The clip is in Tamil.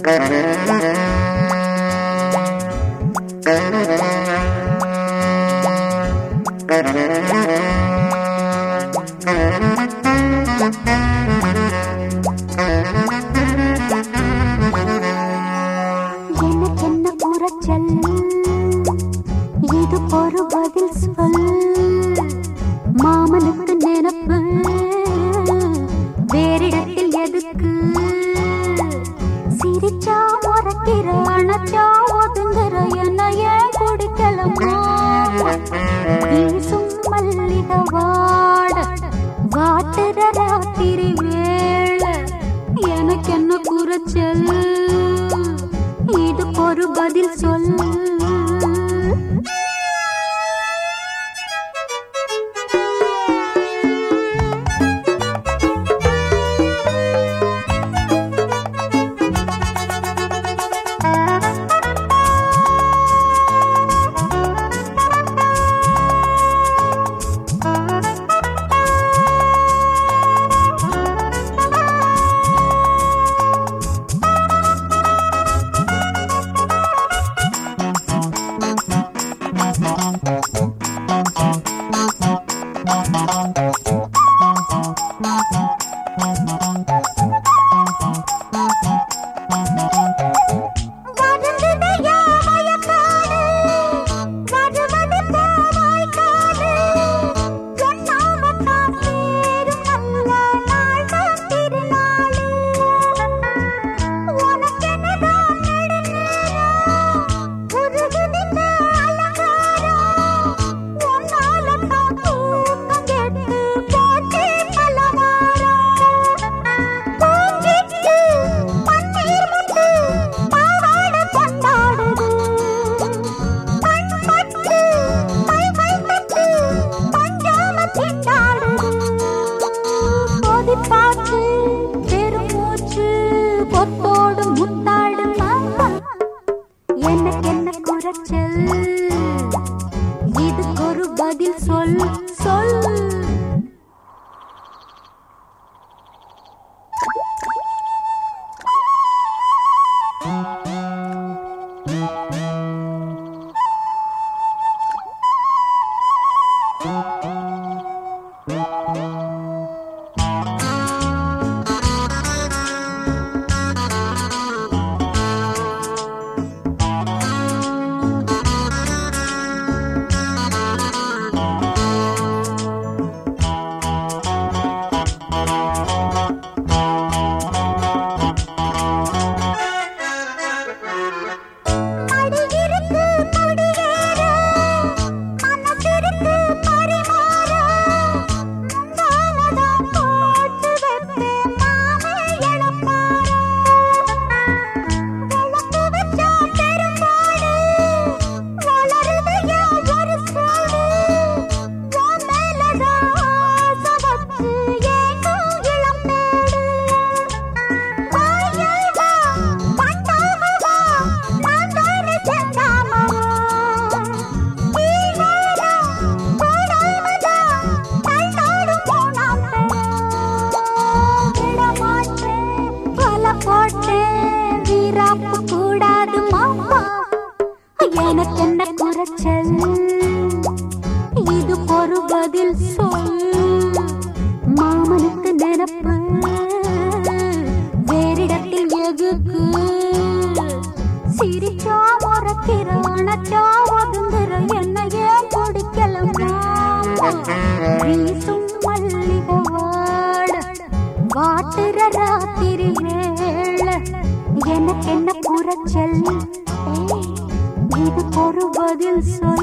எனக்கென்ன குறைச்சல் இது ஒரு பதில் சொல் மாமனுக்கு நினைப்பு வேறிடத்தில் எதுக்கு சிரிச்சா முறைக்கிற அணைச்சா ஒதுங்குற என்னைய குடிக்கலமா வீசும் மல்லிகை வாட வாட்டுற ராத்திரி வேளை எனக்கென்ன குறைச்சல் இது ஒரு பதில் சொல் எனக்கென்ன குறைச்சல் இதுக்கு ஒரு பதில் சொல் சொல் எனக்கென்ன குறைச்சல் இது ஒரு பதில் சொல் மாமனுக்கு நினைப்பு வேறிடத்தில் எதுக்கு சிரிச்சா முறைக்கிற அணைச்சா ஒதுங்குற என்னையே குடிக்கலமா வீசும் மல்லிகை வாட வாட்டுற ராத்திரி வேளை எனக்கென்ன குறைச்சல் இதுக்கு ஒரு பதில் சொல்